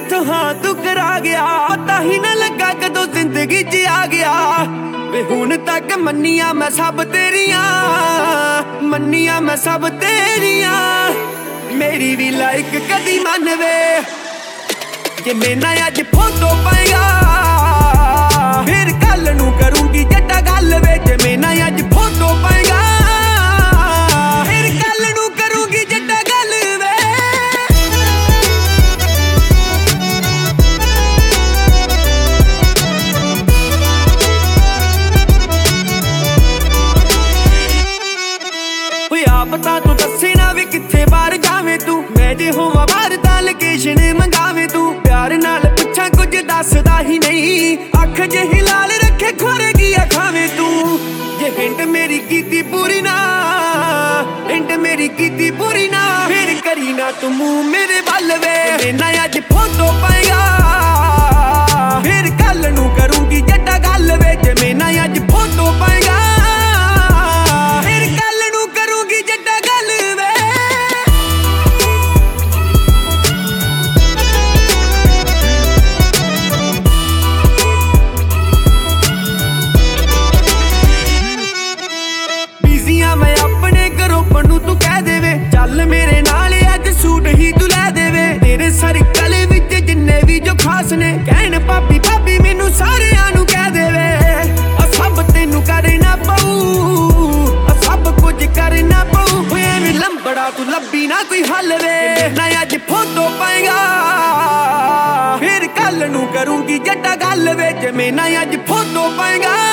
मैथों हाँ तू करा गया, पता ही ना लगा कदों जिंदगी च आ गया। वे हुण तक मन्निया मैं सब तेरिया, मन्निया मैं सब तेरिया, मेरी भी लाइक कदी मन वे। जे मेरा अज फोटो पाएगा फिर कल नू करूंगी जट्टा गल वे। जे मेरा अज फोटो पाएगा फिर कल नू करूंगी जट्टा गल वे। पता तू दसे ना वे किथे बाहर जावे तू, मैं जे होवां बाहर तां लोकेशन मंगावे तू। प्यार नाल पुछां कुछ दसदा ही नहीं, अख जही लाल रखे खोरे की खावे तू। जे हिंट मेरी कीती पूरी ना, हिंट मेरी कीती पूरी ना, फिर करी ना तू मुंह मेरे बल वे। मेरा अज फोटो पाएगा फिर कल नू करूंगी जट्टा गल वे। जे मेरा अज फोटो पाएगा मैं अपने घरों पनू तू कह देवे, चल मेरे नाल अज सूट ही तू लै देवे। तेरे सर्कल विच जिन्ने भी जो खास ने कहन भाभी भाभी मैनू सारियां नू कह देवे। सब तेनू करना पऊ, सब कुछ करना पऊ, एवें लंबड़ा तू लब्बी ना कोई हल वे। ना अज फोटो पाएगा फिर कल नू करूंगी जट्टा गल वे। जे मेरा अज फोटो पाएगा